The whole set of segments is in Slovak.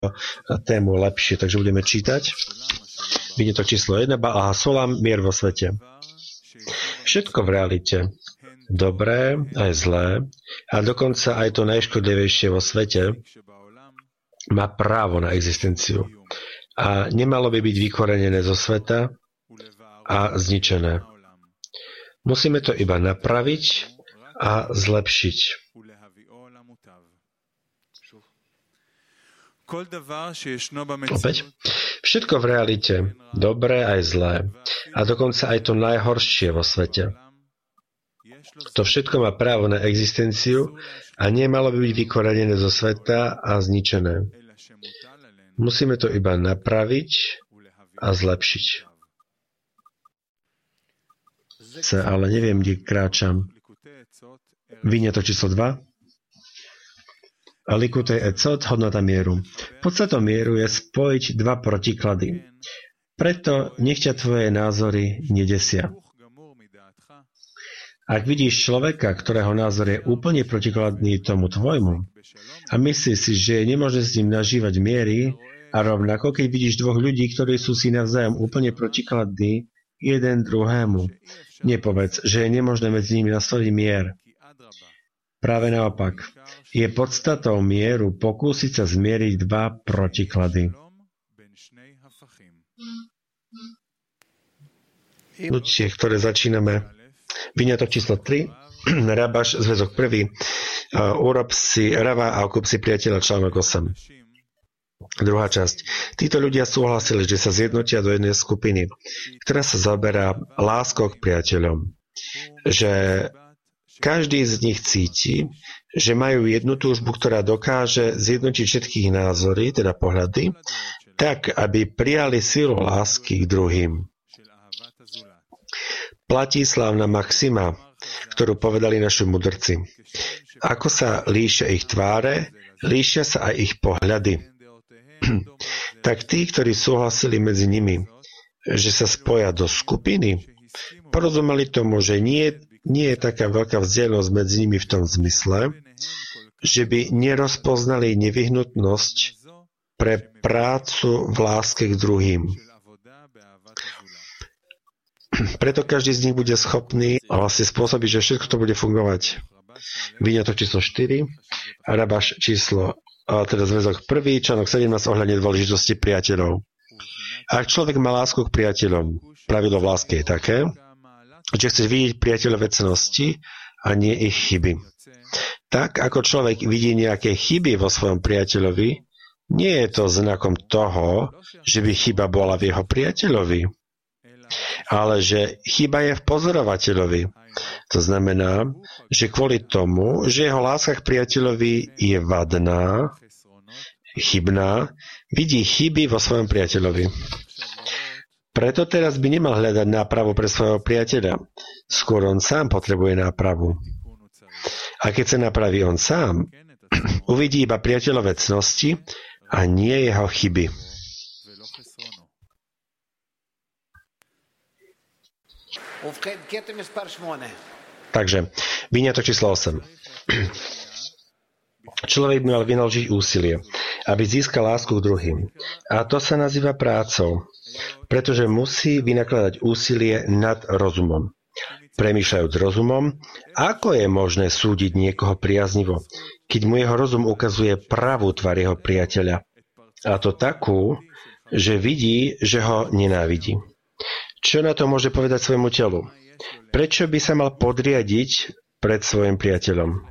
tému lepšie. Takže budeme čítať. Vidíte to číslo 1. Aha, solám, mier vo svete. Všetko v realite, dobré aj zlé, a dokonca aj to najškodlivejšie vo svete, má právo na existenciu. A nemalo by byť vykorenené zo sveta a zničené. Musíme to iba napraviť a zlepšiť. Opäť. Všetko v realite, dobré aj zlé, a dokonca aj to najhoršie vo svete. To všetko má právo na existenciu a nemalo by byť vykorenené zo sveta a zničené. Musíme to iba napraviť a zlepšiť. Ale neviem, kde kráčam. Vyňa to číslo 2. A likutej ecot, hodnota mieru. Podstatou mieru je spojiť dva protiklady. Preto nech ťa tvoje názory nedesia. Ak vidíš človeka, ktorého názor je úplne protikladný tomu tvojmu a myslíš si, že je nemožné s ním nažívať miery, a rovnako, keď vidíš dvoch ľudí, ktorí sú si navzájom úplne protikladní jeden druhému, nepovedz, že je nemožné medzi nimi nastoliť mier. Práve naopak, je podstatou mieru pokúsiť sa zmieriť dva protiklady. Ľudie, ktoré začíname. Vyňatok číslo 3. Rabaš, zväzok 1. Urob si rava a okup si priateľa, článok 8. Druhá časť. Títo ľudia súhlasili, že sa zjednotia do jednej skupiny, ktorá sa zaoberá láskou k priateľom. Že každý z nich cíti, že majú jednu túžbu, ktorá dokáže zjednotiť všetkých názory, teda pohľady, tak, aby prijali silu lásky k druhým. Platí slávna maxima, ktorú povedali naši mudrci. Ako sa líšia ich tváre, líšia sa aj ich pohľady. Tak tí, ktorí súhlasili medzi nimi, že sa spoja do skupiny, porozumeli tomu, že nie je taká veľká vzdialenosť medzi nimi v tom zmysle, že by nerozpoznali nevyhnutnosť pre prácu v láske k druhým. Preto každý z nich bude schopný a vlastne spôsobiť, že všetko to bude fungovať. Vyňatok číslo 4 a Rabaš číslo, teda zväzok 1, článok 17 ohľadne dôležitosti priateľov. Ak človek má lásku k priateľom, pravidlo v láske je také, že chceš vidieť priateľové cnosti a nie ich chyby. Tak, ako človek vidí nejaké chyby vo svojom priateľovi, nie je to znakom toho, že by chyba bola v jeho priateľovi, ale že chyba je v pozorovateľovi. To znamená, že kvôli tomu, že jeho láska k priateľovi je vadná, chybná, vidí chyby vo svojom priateľovi. Preto teraz by nemal hľadať nápravu pre svojho priateľa. Skôr on sám potrebuje nápravu. A keď sa napraví on sám, uvidí iba priateľové cnosti a nie jeho chyby. Takže, vyňatok číslo 8. Človek by mal vynaložiť úsilie, aby získal lásku k druhým. A to sa nazýva prácou, pretože musí vynakladať úsilie nad rozumom. Premýšľajúc rozumom, ako je možné súdiť niekoho priaznivo, keď mu jeho rozum ukazuje pravú tvár jeho priateľa. A to takú, že vidí, že ho nenávidí. Čo na to môže povedať svojmu telu? Prečo by sa mal podriadiť pred svojim priateľom?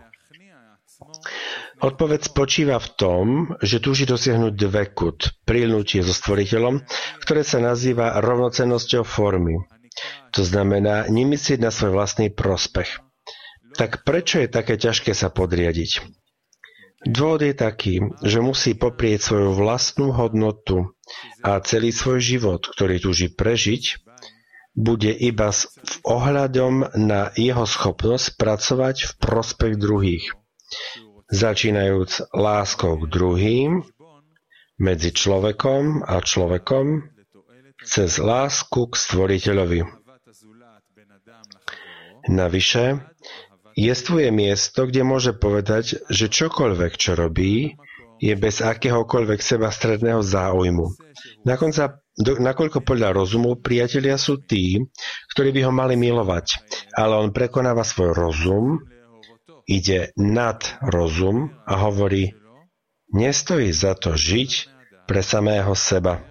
Odpoveď spočíva v tom, že túži dosiahnuť dvekut, prilnutie so stvoriteľom, ktoré sa nazýva rovnocennosťou formy. To znamená nemyslieť na svoj vlastný prospech. Tak prečo je také ťažké sa podriadiť? Dôvod je taký, že musí poprieť svoju vlastnú hodnotu a celý svoj život, ktorý túži prežiť, bude iba s ohľadom na jeho schopnosť pracovať v prospech druhých. Začínajúc láskou k druhým, medzi človekom a človekom, cez lásku k stvoriteľovi. Navyše, jestvuje miesto, kde môže povedať, že čokoľvek, čo robí, je bez akéhokoľvek sebastredného záujmu. Nakoľko podľa rozumu priatelia sú tí, ktorí by ho mali milovať, ale on prekonáva svoj rozum, ide nad rozum a hovorí, nestojí za to žiť pre samého seba.